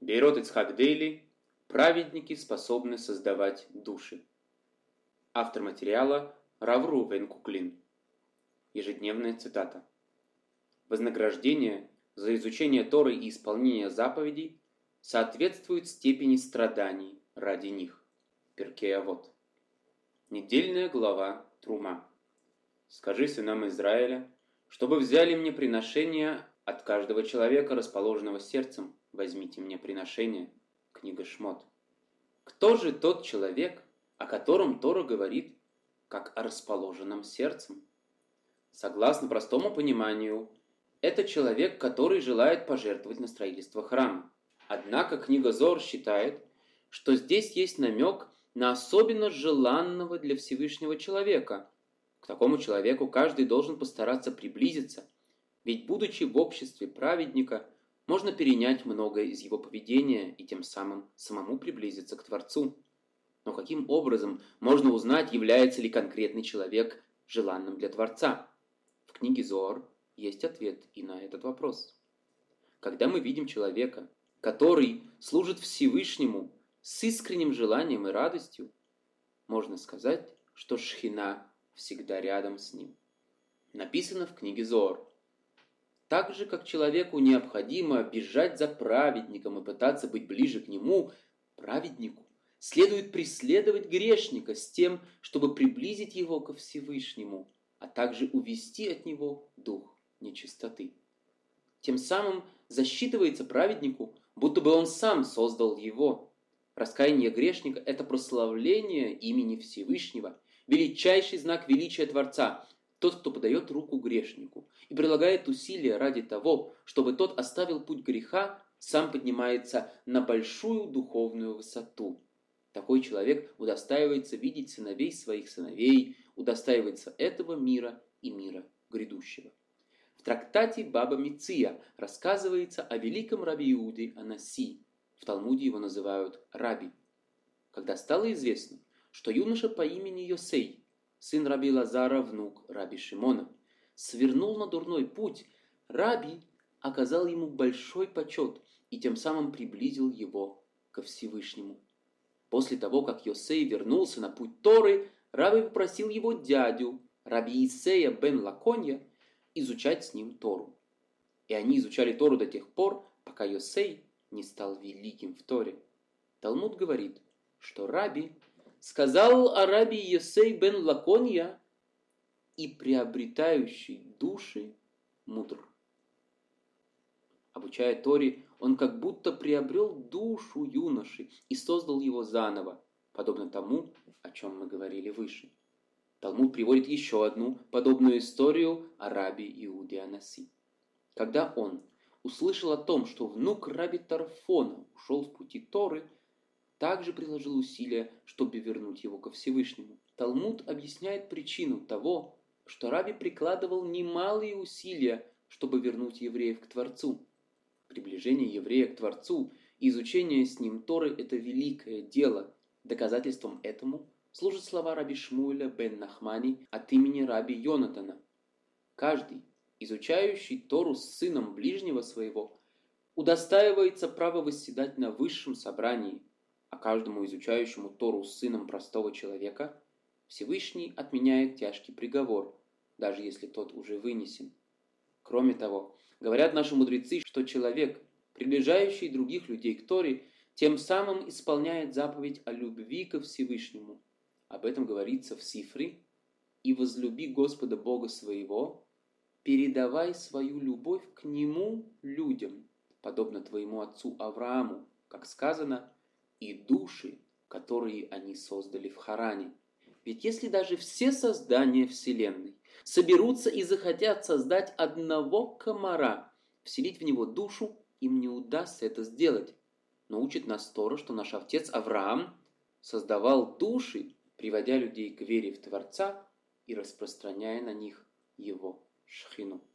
Бейрот Ицхак Дейли. Праведники способны создавать души. Автор материала Рав Рувен Куклин. Ежедневная цитата. Вознаграждение за изучение Торы и исполнение заповедей соответствует степени страданий ради них. Перкей Авот. Недельная глава Трума. Скажи сынам Израиля, чтобы взяли мне приношение от каждого человека, расположенного сердцем. Возьмите мне приношение. Книга Шмот. Кто же тот человек, о котором Тора говорит, как о расположенном сердцем? Согласно простому пониманию, это человек, который желает пожертвовать на строительство храма. Однако книга Зоар считает, что здесь есть намек на особенно желанного для Всевышнего человека. К такому человеку каждый должен постараться приблизиться, ведь, будучи в обществе праведника, можно перенять многое из его поведения и тем самым самому приблизиться к Творцу. Но каким образом можно узнать, является ли конкретный человек желанным для Творца? В книге Зоар есть ответ и на этот вопрос. Когда мы видим человека, который служит Всевышнему с искренним желанием и радостью, можно сказать, что Шхина всегда рядом с ним. Написано в книге Зоар. Так же, как человеку необходимо бежать за праведником и пытаться быть ближе к нему, праведнику следует преследовать грешника с тем, чтобы приблизить его ко Всевышнему, а также увести от него дух нечистоты. Тем самым засчитывается праведнику, будто бы он сам создал его. Раскаяние грешника – это прославление имени Всевышнего, величайший знак величия Творца. Тот, кто подает руку грешнику и прилагает усилия ради того, чтобы тот оставил путь греха, сам поднимается на большую духовную высоту. Такой человек удостаивается видеть сыновей своих сыновей, удостаивается этого мира и мира грядущего. В трактате Баба Меция рассказывается о великом раби Иуде Анаси. В Талмуде его называют раби. Когда стало известно, что юноша по имени Йосей, сын раби Лазара, внук раби Шимона, свернул на дурной путь, раби оказал ему большой почет и тем самым приблизил его ко Всевышнему. После того, как Йосей вернулся на путь Торы, раби попросил его дядю, раби Исея бен Лаконья, изучать с ним Тору. И они изучали Тору до тех пор, пока Йосей не стал великим в Торе. Талмуд говорит, что раби сказал о раби Йосей бен Лаконья: «И приобретающий души мудр». Обучая Торе, он как будто приобрел душу юноши и создал его заново, подобно тому, о чем мы говорили выше. Талмуд приводит еще одну подобную историю о раби Иуде Анаси. Когда он услышал о том, что внук раби Тарфона ушел с пути Торы, также приложил усилия, чтобы вернуть его ко Всевышнему. Талмуд объясняет причину того, что раби прикладывал немалые усилия, чтобы вернуть евреев к Творцу. Приближение еврея к Творцу и изучение с ним Торы – это великое дело. Доказательством этому служат слова раби Шмуэля бен Нахмани от имени раби Йонатана. Каждый, изучающий Тору с сыном ближнего своего, удостаивается права восседать на высшем собрании, а каждому изучающему Тору с сыном простого человека Всевышний отменяет тяжкий приговор, даже если тот уже вынесен. Кроме того, говорят наши мудрецы, что человек, приближающий других людей к Торе, тем самым исполняет заповедь о любви ко Всевышнему. Об этом говорится в Сифре: «И возлюби Господа Бога своего, передавай свою любовь к Нему людям, подобно твоему отцу Аврааму, как сказано, и души, которые они создали в Харане». Ведь если даже все создания Вселенной соберутся и захотят создать одного комара, вселить в него душу, им не удастся это сделать. Но учит нас Тора, что наш отец Авраам создавал души, приводя людей к вере в Творца и распространяя на них его шхину.